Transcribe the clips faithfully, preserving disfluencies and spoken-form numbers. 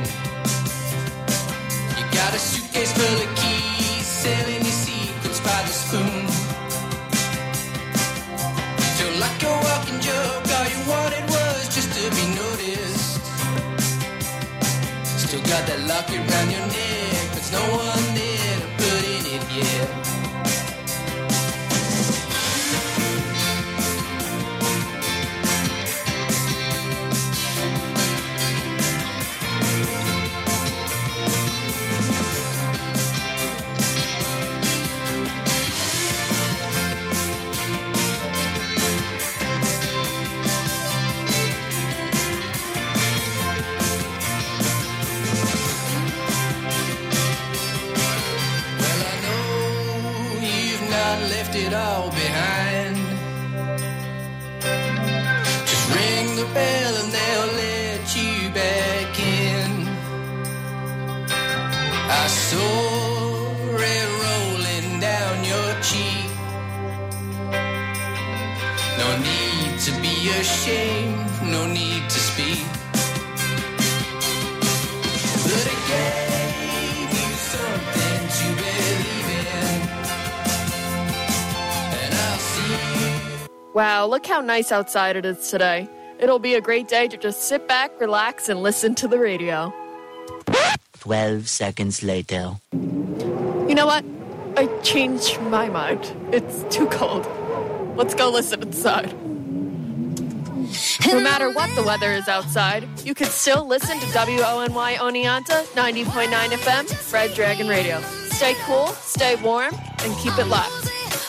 You got a suitcase full of keys, selling your secrets by the spoon. Feel like a walking joke, all you wanted was just to be noticed. Still got that locket round your neck, but there's no one there to put in it yet. Left it all behind. Just ring the bell and they'll let you back in. I saw it rolling down your cheek. No need to be ashamed, no need to speak. But it gave you something to believe in. Wow, look how nice outside it is today. It'll be a great day to just sit back, relax, and listen to the radio. Twelve seconds later. You know what? I changed my mind. It's too cold. Let's go listen inside. No matter what the weather is outside, you can still listen to W O N Y Oneonta ninety point nine F M, Red Dragon Radio. Stay cool, stay warm, and keep it locked.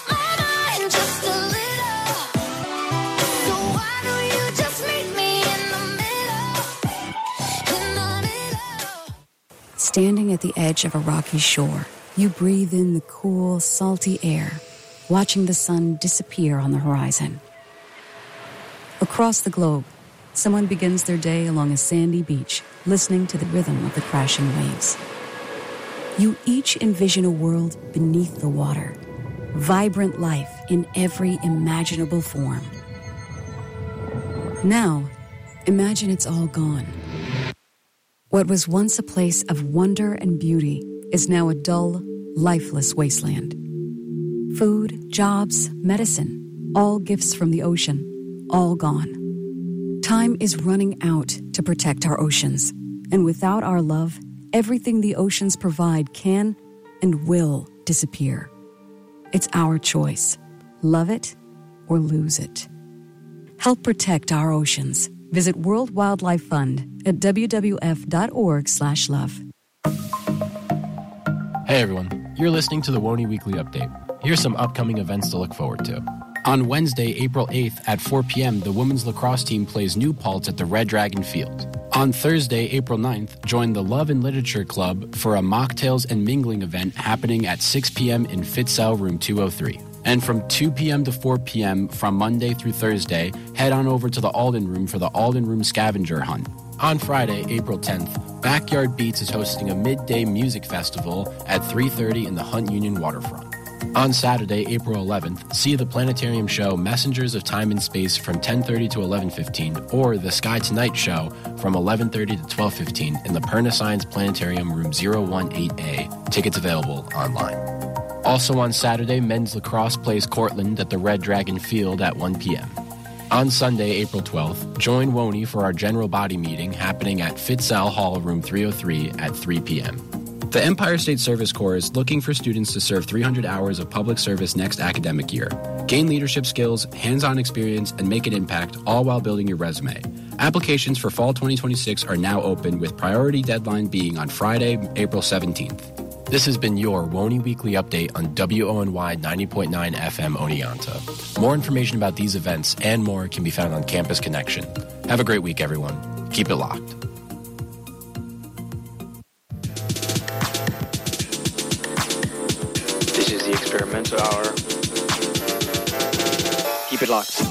Standing at the edge of a rocky shore, you breathe in the cool, salty air, watching the sun disappear on the horizon. Across the globe, someone begins their day along a sandy beach, listening to the rhythm of the crashing waves. You each envision a world beneath the water, vibrant life in every imaginable form. Now, imagine it's all gone. What was once a place of wonder and beauty is now a dull, lifeless wasteland. Food, jobs, medicine, all gifts from the ocean, all gone. Time is running out to protect our oceans, and without our love, everything the oceans provide can and will disappear. It's our choice. Love it or lose it. Help protect our oceans. Visit World Wildlife Fund at w w f dot org slash love. Hey everyone, you're listening to the Woney Weekly Update. Here's some upcoming events to look forward to. On Wednesday, April eighth at four p.m., the women's lacrosse team plays New Paltz at the Red Dragon Field. On Thursday, April ninth, join the Love and Literature Club for a mocktails and mingling event happening at six p.m. in Fitzell Room two oh three. And from two p.m. to four p.m. from Monday through Thursday, head on over to the Alden Room for the Alden Room Scavenger Hunt. On Friday, April tenth, Backyard Beats is hosting a midday music festival at three thirty in the Hunt Union Waterfront. On Saturday, April eleventh, see the planetarium show Messengers of Time and Space from ten thirty to eleven fifteen or the Sky Tonight show from eleven thirty to twelve fifteen in the Perna Science Planetarium Room zero one eight A. Tickets available online. Also on Saturday, men's lacrosse plays Cortland at the Red Dragon Field at one p.m. On Sunday, April twelfth, join Woney for our general body meeting happening at Fitzell Hall, Room three oh three at three p.m. The Empire State Service Corps is looking for students to serve three hundred hours of public service next academic year. Gain leadership skills, hands-on experience, and make an impact, all while building your resume. Applications for fall twenty twenty-six are now open, with priority deadline being on Friday, April seventeenth. This has been your Woney Weekly Update on W O N Y ninety point nine F M Oneonta. More information about these events and more can be found on Campus Connection. Have a great week, everyone. Keep it locked. This is the Experimental Hour. Keep it locked.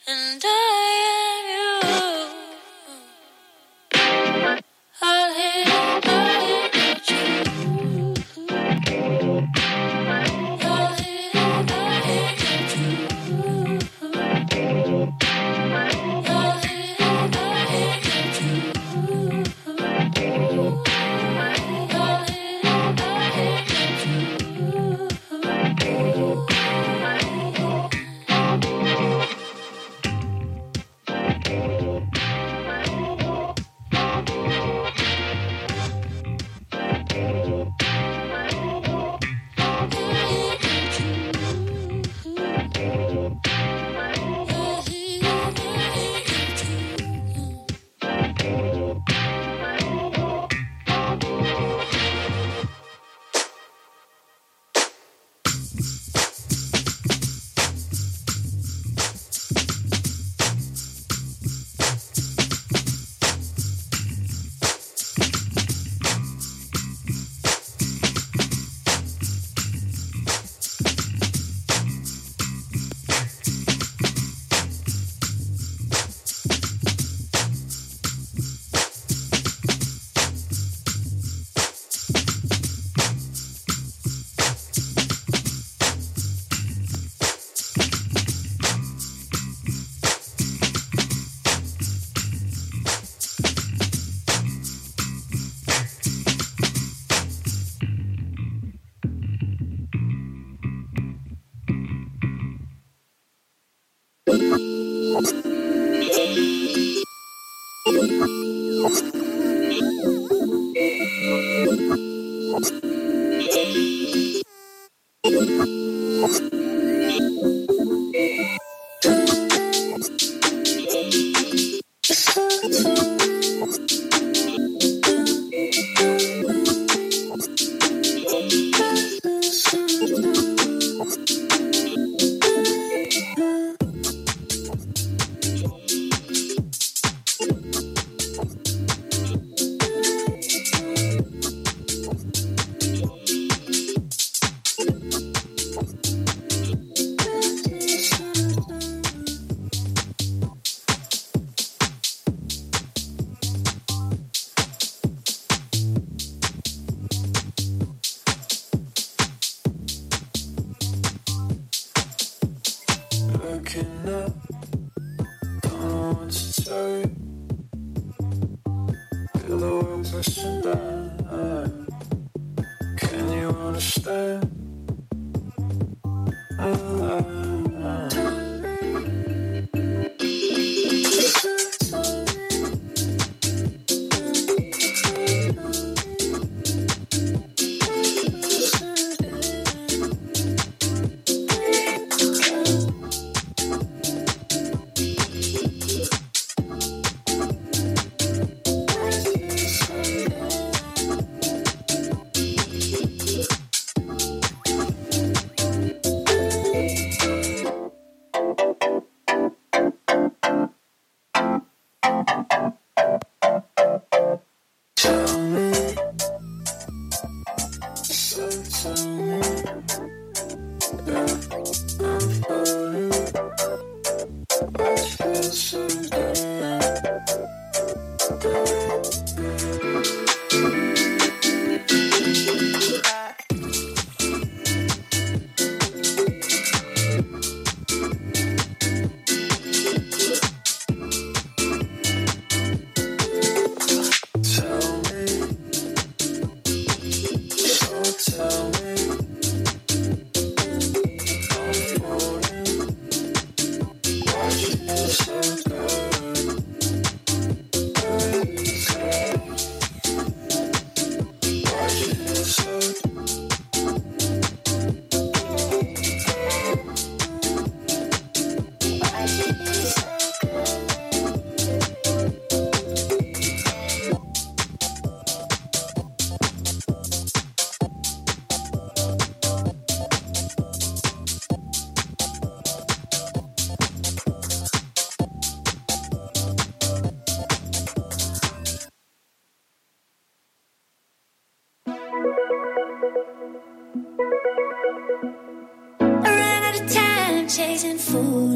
and I am you. I'll hit, I'll hit you. I'll hit, I'll hit you. I'll hit, I'll hit you.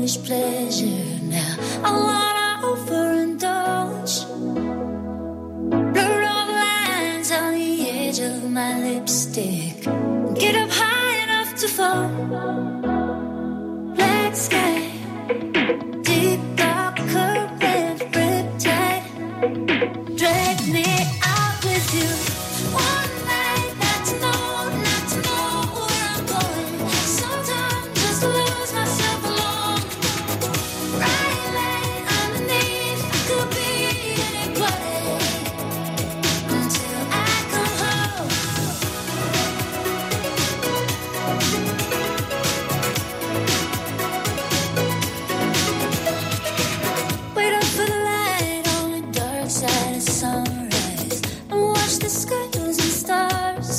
unfinished pleasure now. I wanna overindulge. Blur all the lines on the edge of my lipstick. Get up high enough to fall. Black sky, deep dark current, riptide. Drag me out with you. One night, not to know, not to know where I'm going. Sometimes just lose myself alone. Right line underneath, could be anybody until I come home. Wait up for the light on the dark side of sunrise and watch the skies and stars.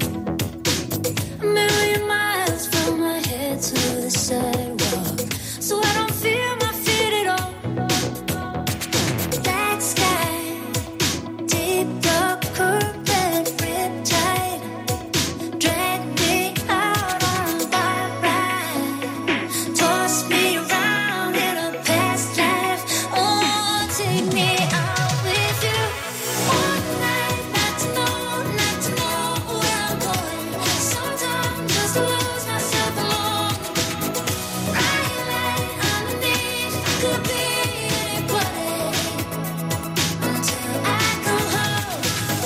A million miles from my head to the sidewalk, so I don't feel my feet at all. Black sky, deep dark current, riptide. Drag me out on a wild ride. Toss me around in a past life. Oh, take me out with you. One night, not to know, not to know where I'm going. Sometimes just lose myself alone. Right line underneath, could be anybody until I come home.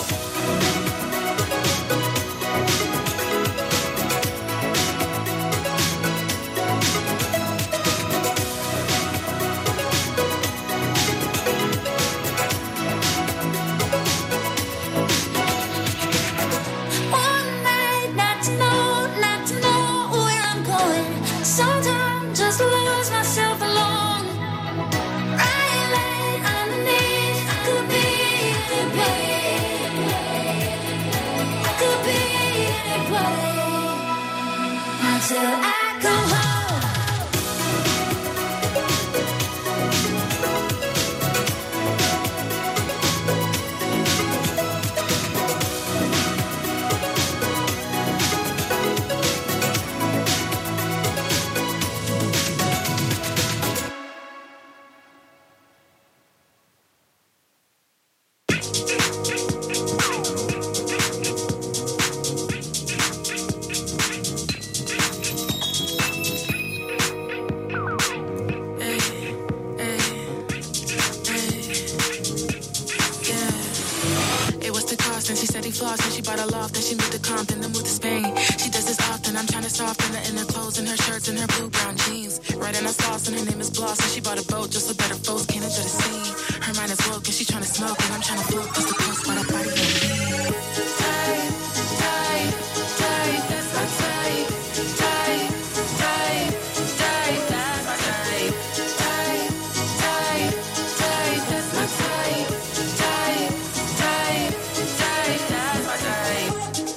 One night, not to know, not to know where I'm going. Sometimes just lose myself alone. Right line underneath, could be anybody. Could be anybody until I come home. It was the cost, and she said he flossed, and she bought a loft, and she moved to Compton, then moved to Spain. She does this often, I'm trying to soften her in her clothes, and her shirts, and her blue brown jeans. Right in her sauce, and her name is Bloss, and she bought a boat just so better folks can't enjoy the scene. Her mind is woke, and she trying to smoke, and I'm trying to float, just the coast, but her body on me. Tight, tight, tight, that's my tight. Tight, tight, tight, that's my tight. Tight, tight, tight, that's my tight. Tight, tight, tight, that's my tight.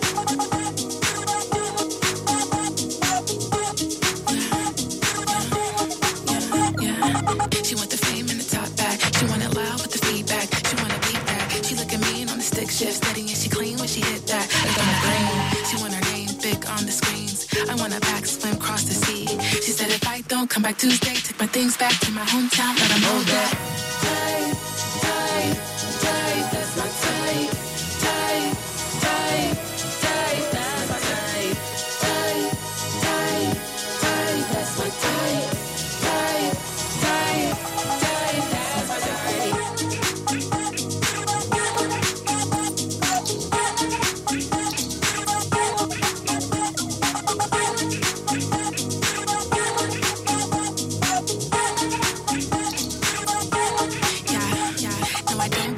Yeah. She want the fame and the top back. She want it loud with the feedback. She want to beat that. She looking mean on the stick shift, steady and she clean when she hit that. It's on the green. She want her name big on the screens. I want a back swim cross the sea. She said if I don't come back Tuesday, take my things back to my hometown, let 'em know that. Tight, tight, tight, that's my tight. Tight, tight, tight, that's my tight. Tight, tight, tight, that's my tight. Tight, tight, tight, that's my tight. Yeah, yeah, no I don't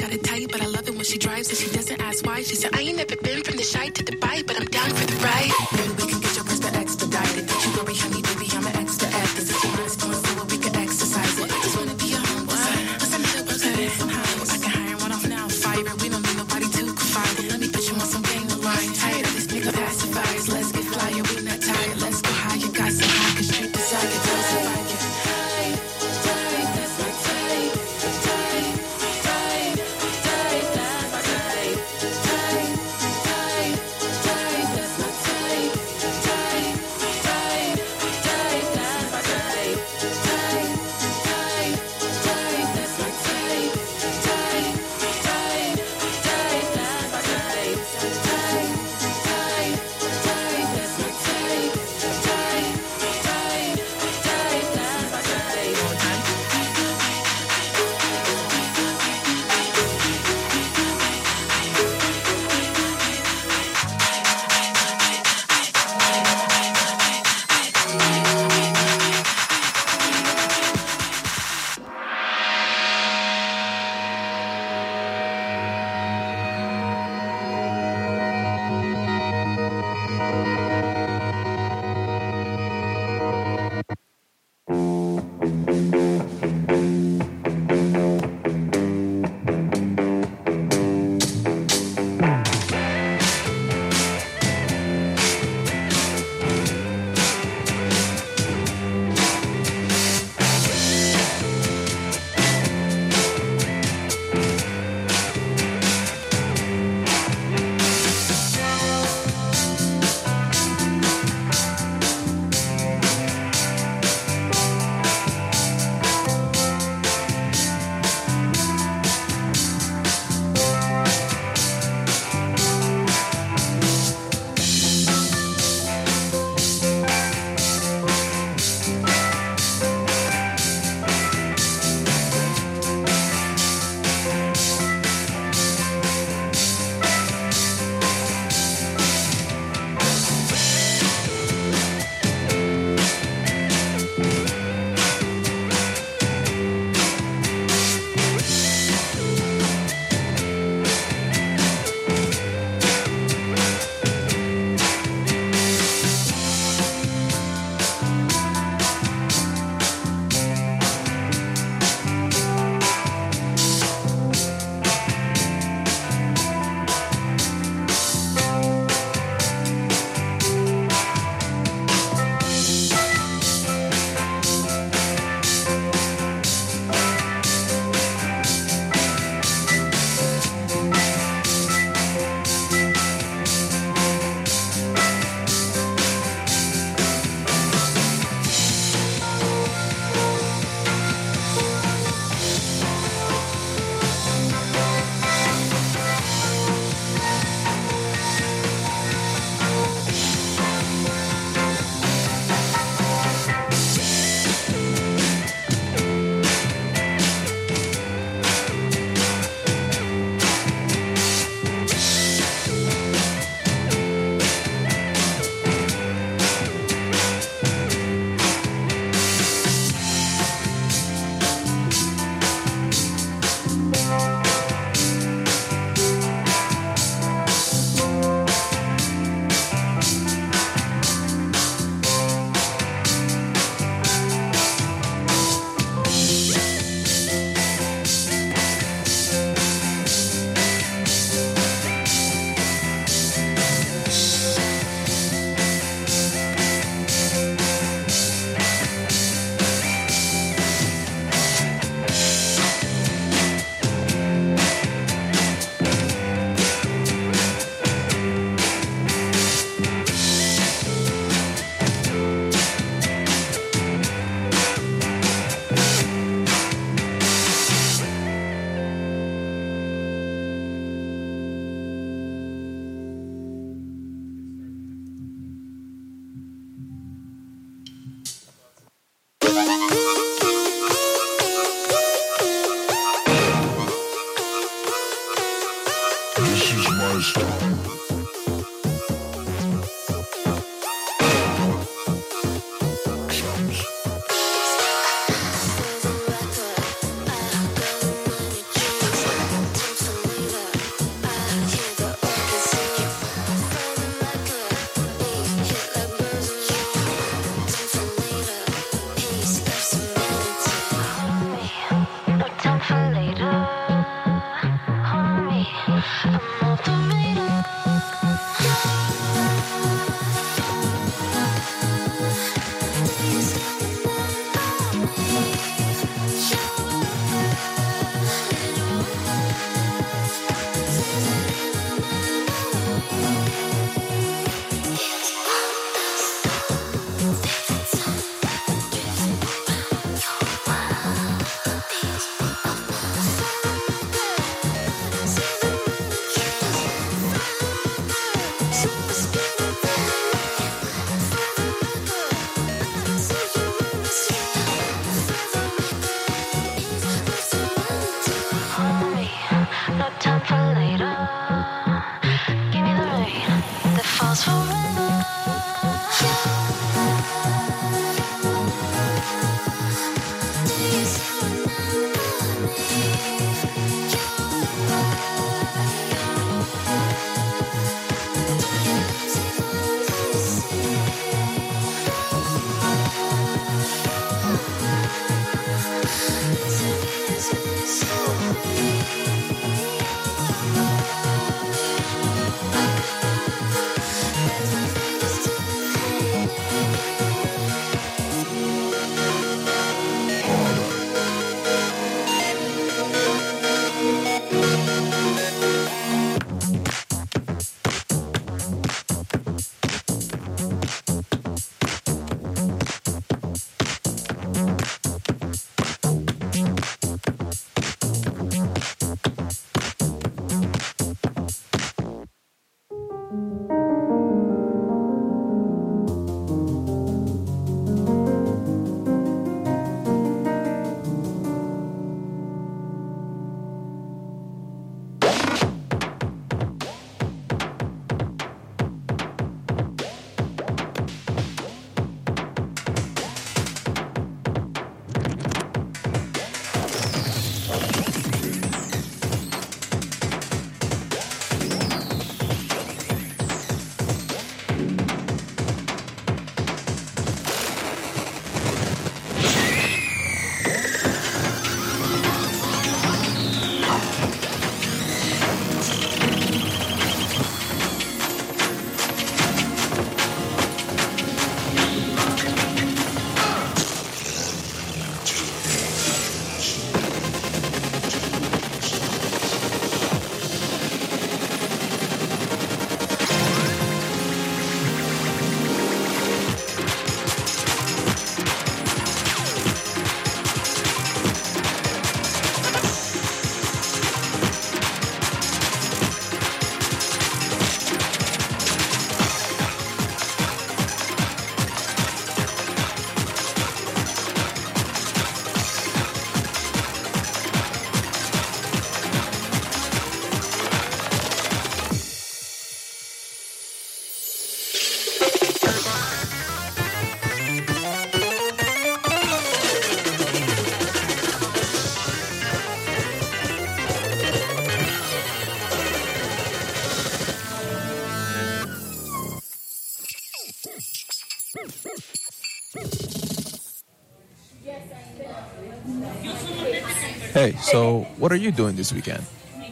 Hey, so what are you doing this weekend?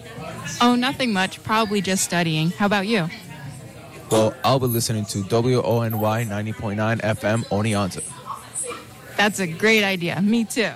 Oh, nothing much. Probably just studying. How about you? Well, I'll be listening to W O N Y ninety point nine F M Oneonta. That's a great idea. Me too.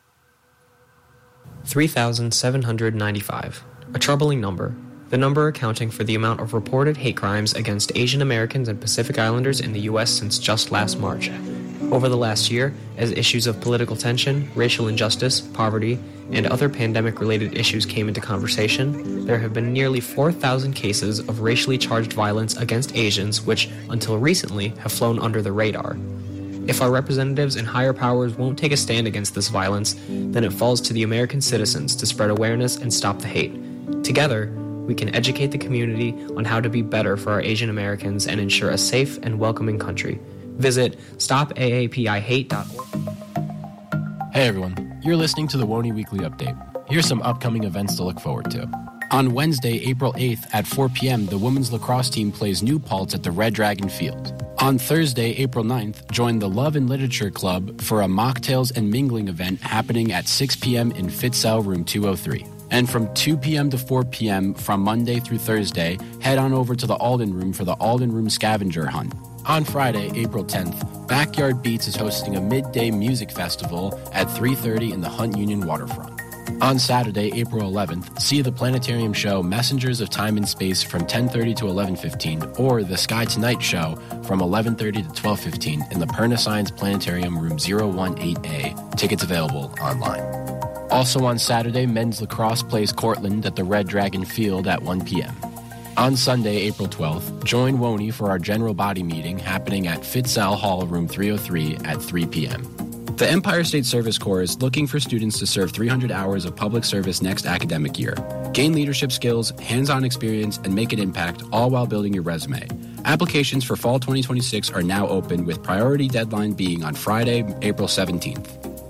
three thousand seven hundred ninety-five. A troubling number. The number accounting for the amount of reported hate crimes against Asian Americans and Pacific Islanders in the U S since just last March. Over the last year, as issues of political tension, racial injustice, poverty, and other pandemic-related issues came into conversation, there have been nearly four thousand cases of racially charged violence against Asians which, until recently, have flown under the radar. If our representatives and higher powers won't take a stand against this violence, then it falls to the American citizens to spread awareness and stop the hate. Together, we can educate the community on how to be better for our Asian Americans and ensure a safe and welcoming country. Visit stop A A P I hate dot org. Hey everyone, you're listening to the Woney Weekly Update. Here's some upcoming events to look forward to. On Wednesday, April eighth at four p.m., the women's lacrosse team plays New Paltz at the Red Dragon Field. On Thursday, April ninth, join the Love and Literature Club for a mocktails and mingling event happening at six p.m. in Fitzell Room two oh three. And from two p.m. to four p.m. from Monday through Thursday, head on over to the Alden Room for the Alden Room Scavenger Hunt. On Friday, April tenth, Backyard Beats is hosting a midday music festival at three thirty in the Hunt Union Waterfront. On Saturday, April eleventh, see the planetarium show Messengers of Time and Space from ten thirty to eleven fifteen or the Sky Tonight show from eleven thirty to twelve fifteen in the Perna Science Planetarium Room zero one eight A. Tickets available online. Also on Saturday, men's lacrosse plays Cortland at the Red Dragon Field at one p.m. On Sunday, April twelfth, join Woney for our general body meeting happening at Fitzell Hall, Room three oh three at three p.m. The Empire State Service Corps is looking for students to serve three hundred hours of public service next academic year. Gain leadership skills, hands-on experience, and make an impact, all while building your resume. Applications for fall twenty twenty-six are now open, with priority deadline being on Friday, April seventeenth.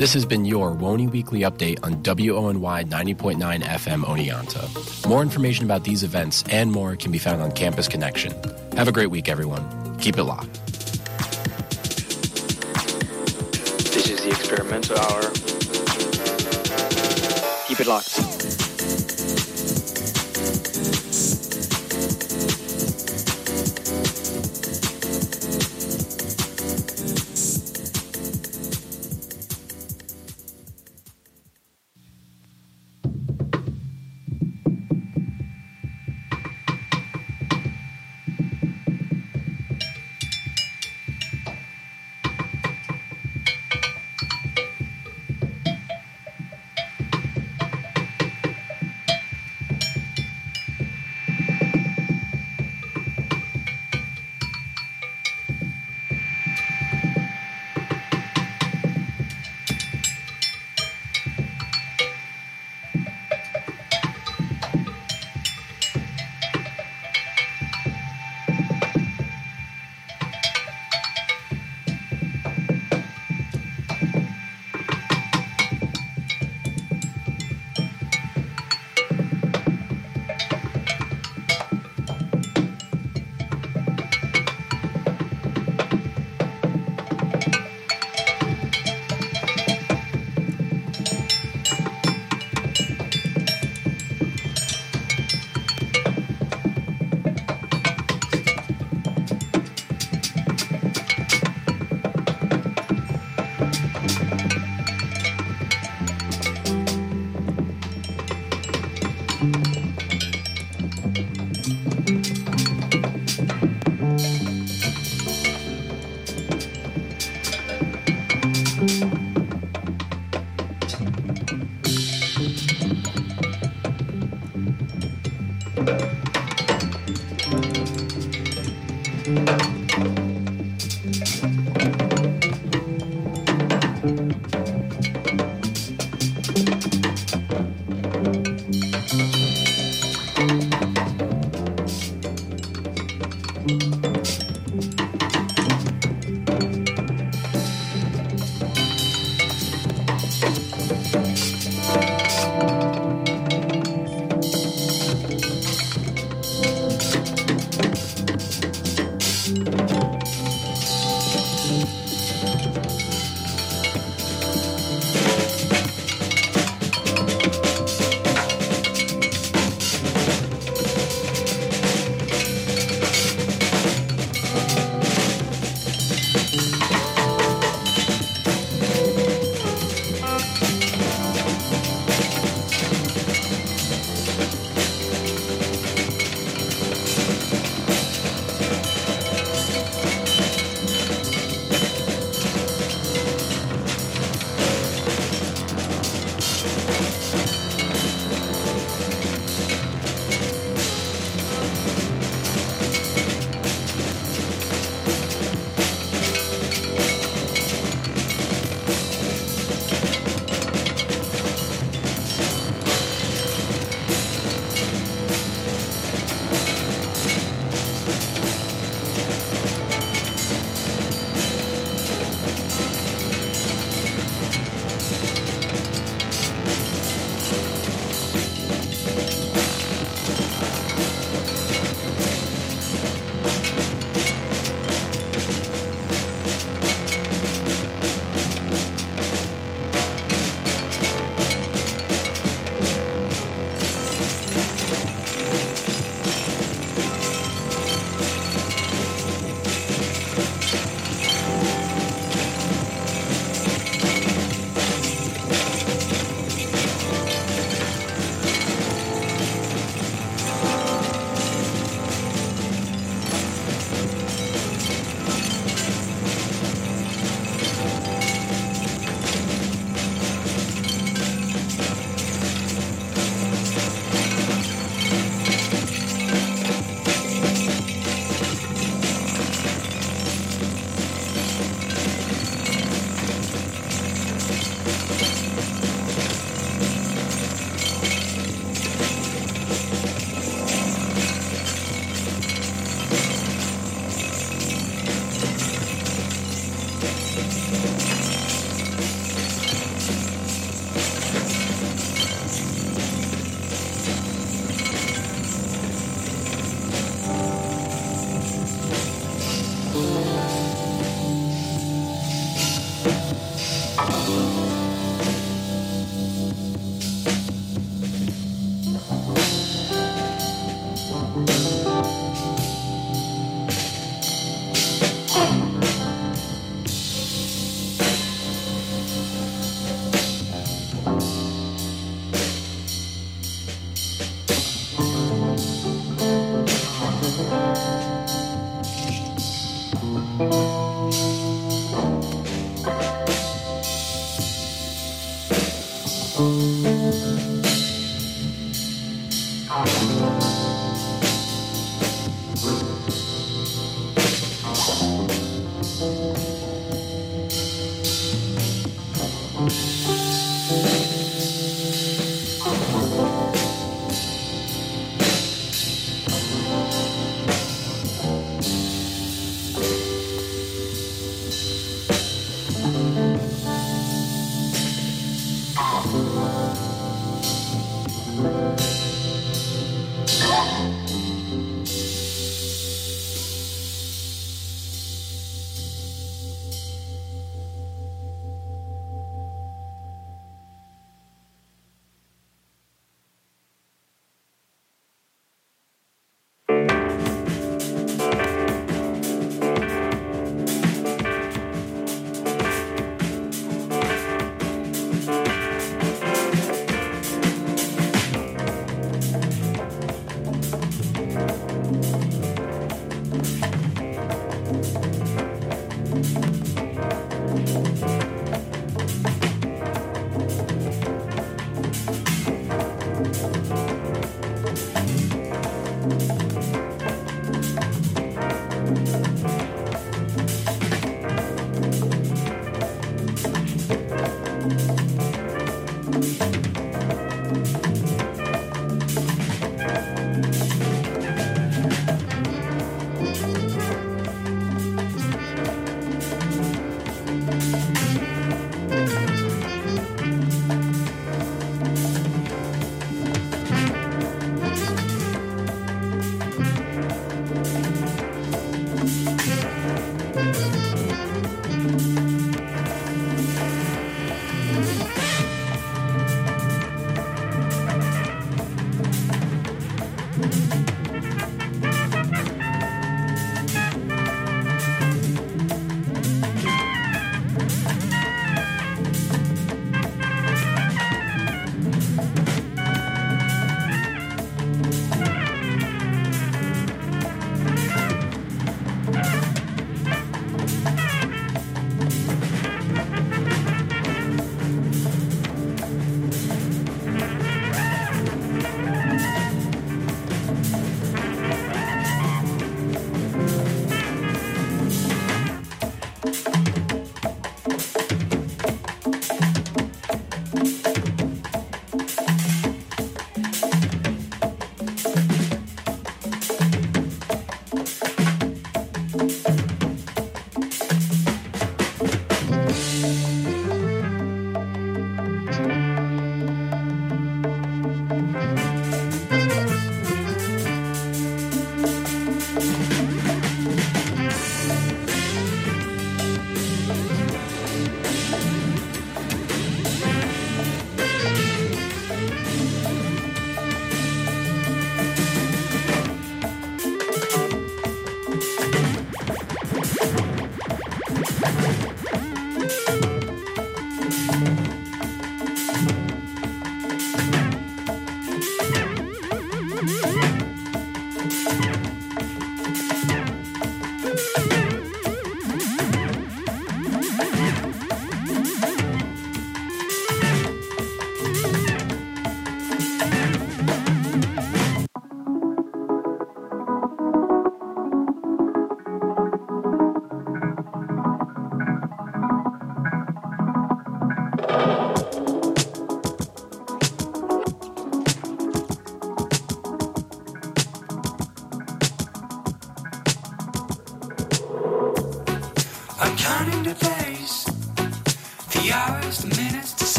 This has been your Woney Weekly Update on W O N Y ninety point nine F M Oneonta. More information about these events and more can be found on Campus Connection. Have a great week, everyone. Keep it locked. This is the experimental hour. Keep it locked.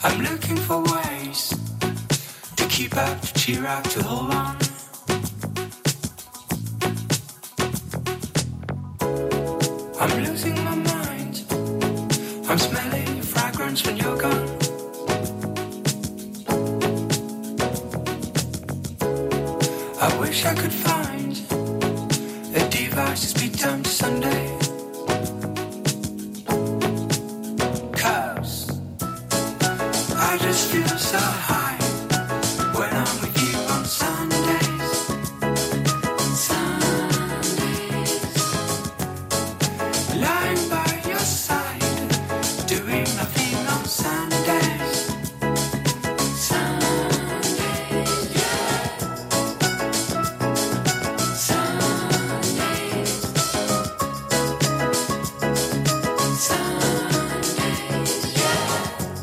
I'm looking for ways to keep up, to cheer up, to hold on. I'm losing my mind. I'm smelling your fragrance when you're gone. I wish I could find a device to speed time to Sunday. Cause I just feel so high when I'm with you on Sundays. Sundays. Lying by your side, doing nothing on Sundays. Sundays, yeah. Sundays. Sundays, yeah.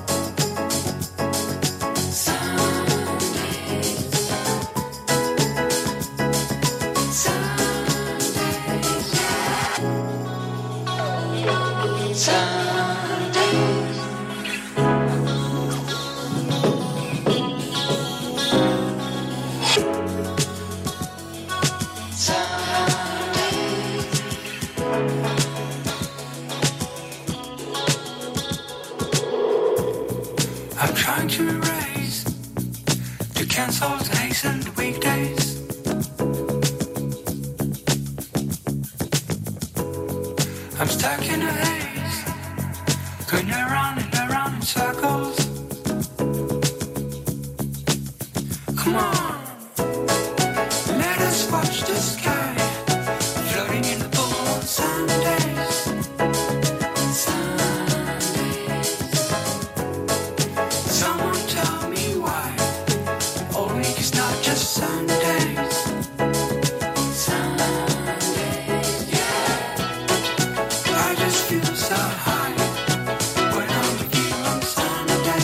I'm trying to erase, to cancel, to hasten the weekdays. I'm stuck in a haze, going around and around in circles. Come on, let us watch the sky floating in the pool on Sundays. Sundays. Someone tell me why all week is not just Sundays. Sundays, yeah. I just feel so high when I'm with you on Sundays.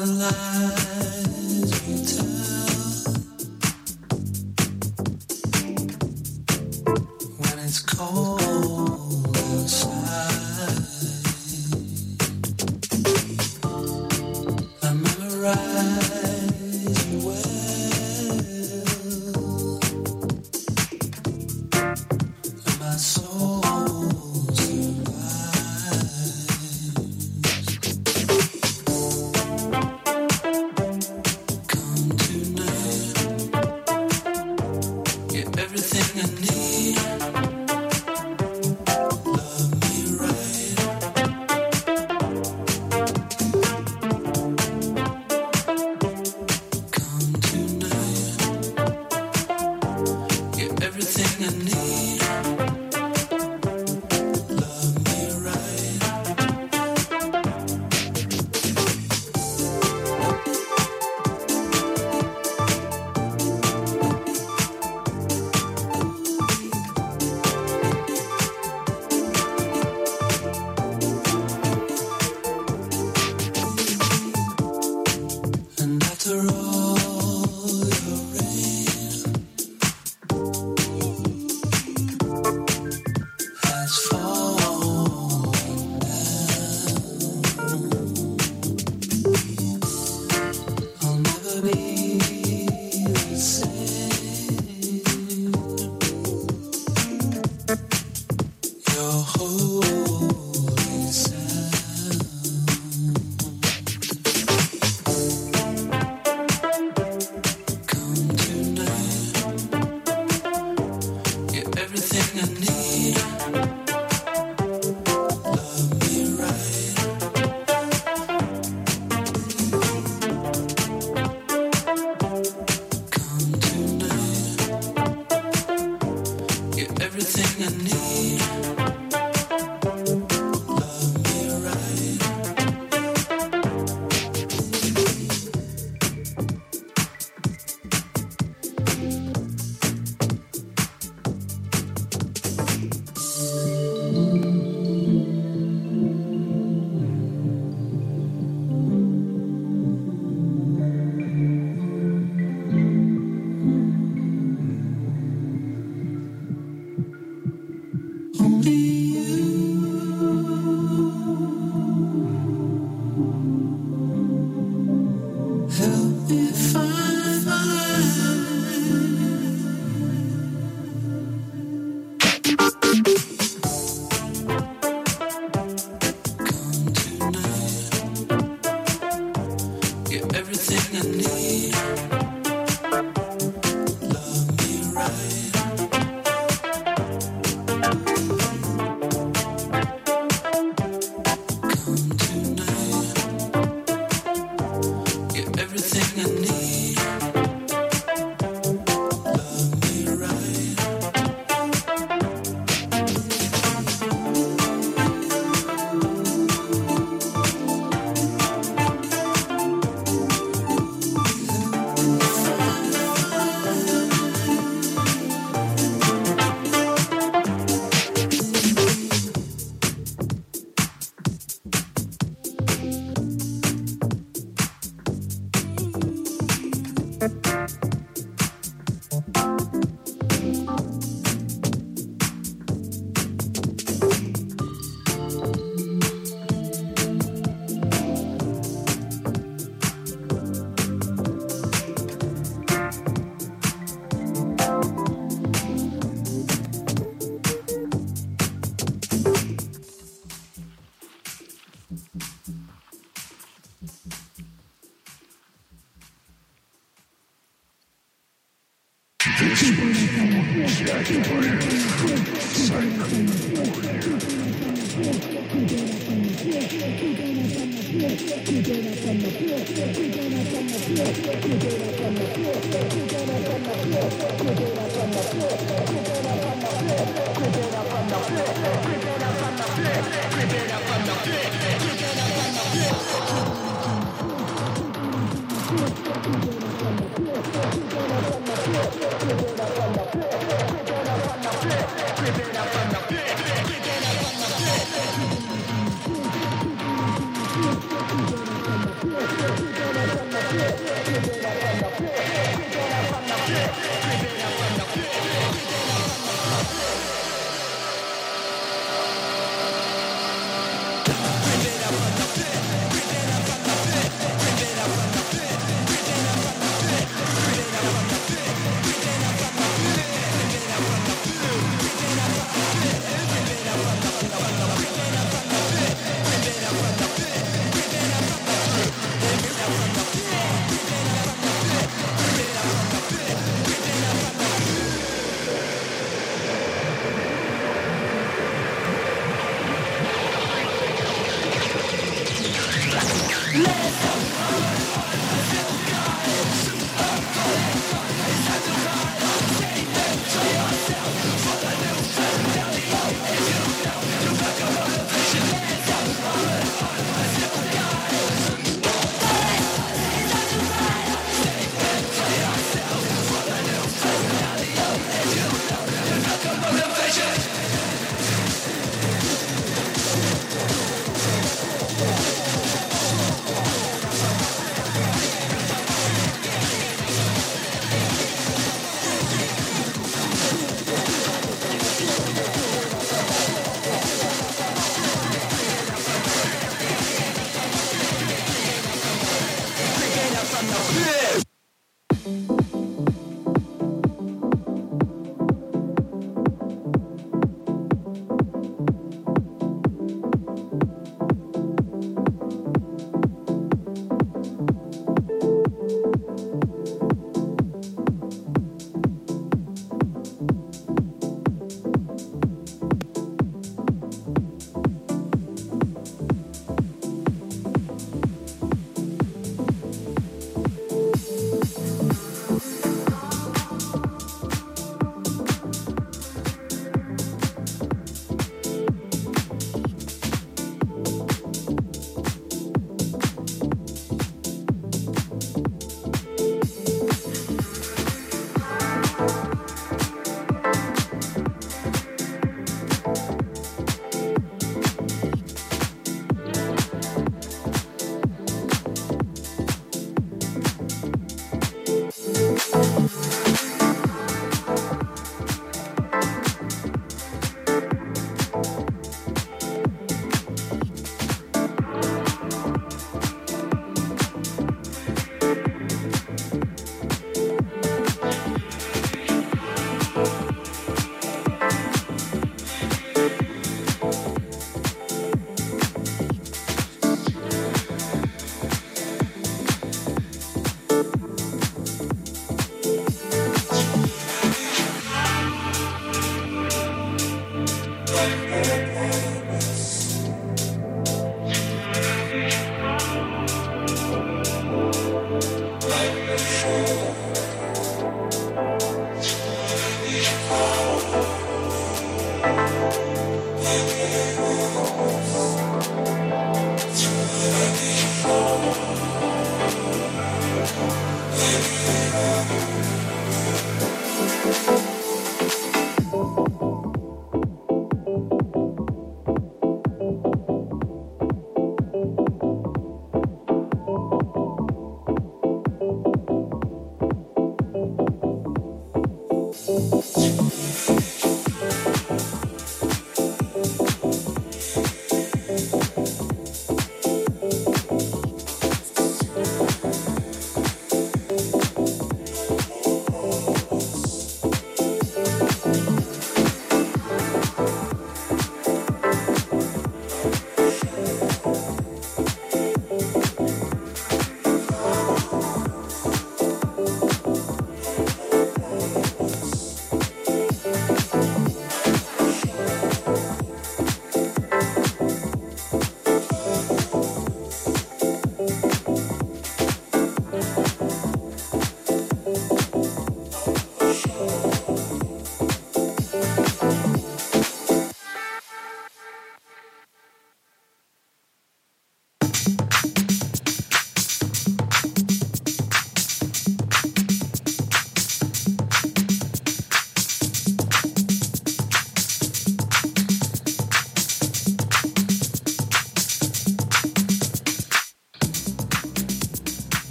We're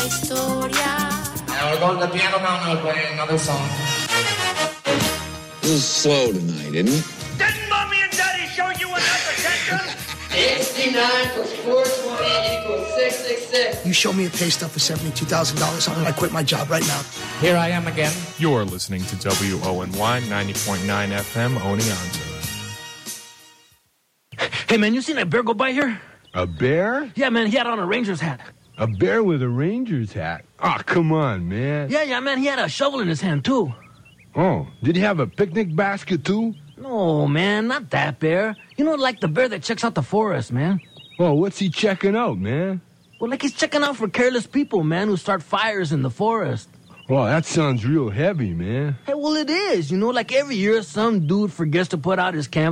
historia. Now we're going to the piano now, now playing another song. This is slow tonight, isn't it? Didn't Mommy and Daddy show you enough attention? sixty-nine plus four twenty equals six six six. You show me a pay stub for seventy-two thousand dollars on it, I quit my job right now. Here I am again. You're listening to W O N Y ninety point nine F M, Oneonta. Hey, man, you seen that bear go by here? A bear? Yeah, man, he had on a Ranger's hat. A bear with a Ranger's hat? Oh, come on, man. Yeah, yeah, man, he had a shovel in his hand, too. Oh, did he have a picnic basket, too? No, man, not that bear. You know, like the bear that checks out the forest, man. Oh, what's he checking out, man? Well, like he's checking out for careless people, man, who start fires in the forest. Well, that sounds real heavy, man. Hey, well, it is. You know, like every year some dude forgets to put out his camp